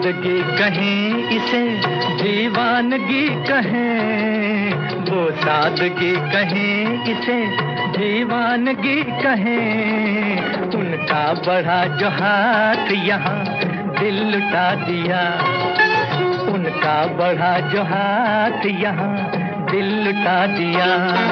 सादगी कहें इसे दीवानगी कहें, वो सादगी कहें इसे दीवानगी कहें। उनका बढ़ा जो हाथ यहाँ दिल लुटा दिया, उनका बढ़ा जो हाथ यहाँ दिल लुटा दिया।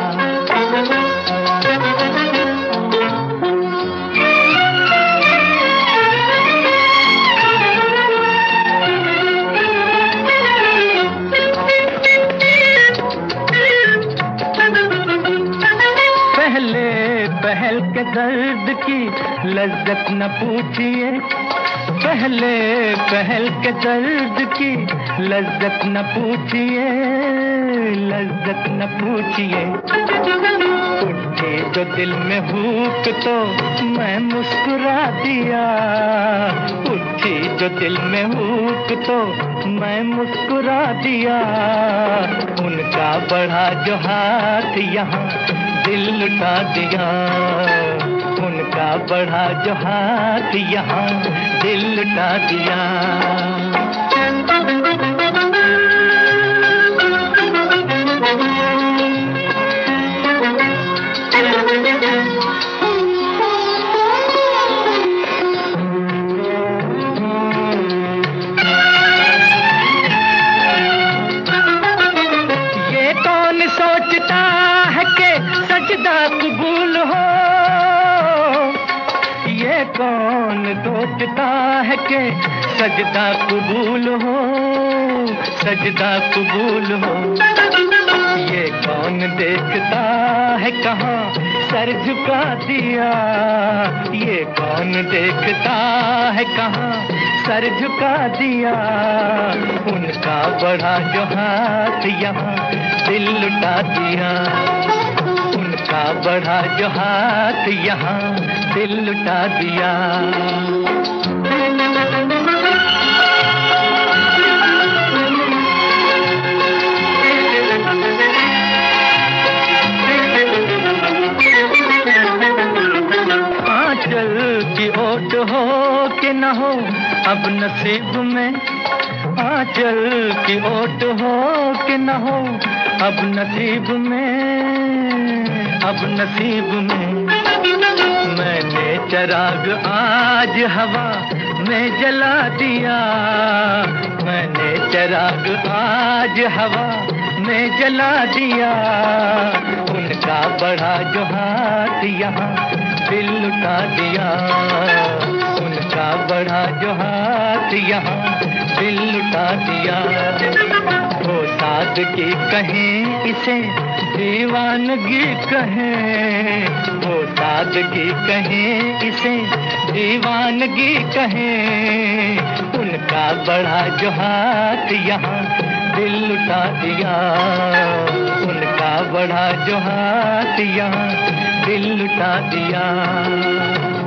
पहल के दर्द की लज्जत न पूछिए, पहले पहल के दर्द की लज्जत न पूछिए, लज्जत न पूछिए। उठी जो दिल में हुक तो मैं मुस्कुरा दिया, उठी जो दिल में हुक तो मैं मुस्कुरा दिया। उनका बढ़ा जो हाथ यहाँ दिल लुटा दिया, उनका बढ़ा जो हाथ यहाँ दिल लुटा दिया। ये कौन सोचता है कि सजदा कबूल हो, ये कौन सोचता है कि सजदा कबूल हो, सजदा कबूल हो। ये कौन देखता है कहाँ सर झुका दिया, ये कौन देखता है कहाँ सर झुका दिया। उनका बढ़ा जो हाथ यहाँ दिल लुटा दिया, उनका बढ़ा जो हाथ यहाँ दिल लुटा दिया। आंचल की ओट हो कि न हो अब नसीब में, आंचल की ओट हो कि न हो अब नसीब में, अब नसीब में। मैंने चराग आज हवा में जला दिया, मैंने चराग आज हवा में जला दिया। उनका बढ़ा जो हाथ यहाँ दिल लुटा दिया, उनका बढ़ा जो हाथ यहाँ दिल लुटा दिया। वो सादगी कहें इसे दीवानगी कहें, वो सादगी कहें इसे दीवानगी कहें। उनका बढ़ा जो हाथ यहाँ दिल लुटा दिया, उनका बढ़ा जो हाथ यहाँ दिल लुटा दिया।